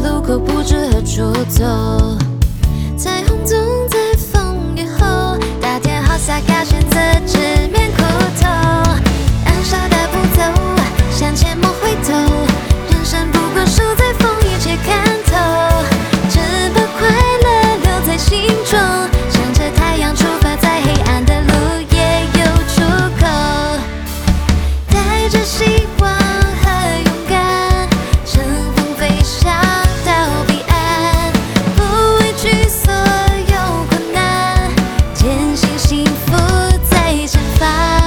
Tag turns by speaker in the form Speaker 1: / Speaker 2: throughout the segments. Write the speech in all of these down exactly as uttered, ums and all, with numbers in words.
Speaker 1: 路口不知何处走，彩虹总在风雨后，大天好洒嘎，选择直面苦头，燃烧的不走，向前莫回头，人生不过输在风雨切看透，只把快乐留在心中，向着太阳出发，在黑暗的路也有出口，带着希望和勇敢，乘风飞翔到彼岸，不畏惧所有困难，坚信幸福在前方。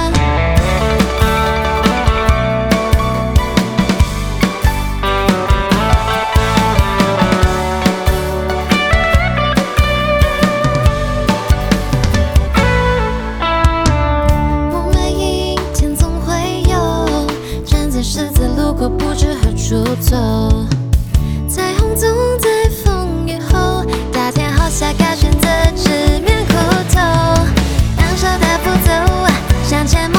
Speaker 1: 不每一天总会有，站在十字路口不知何处走，彩虹总在风雨后，大天好洒嘎，选择直面苦头，燃烧的不走，向前。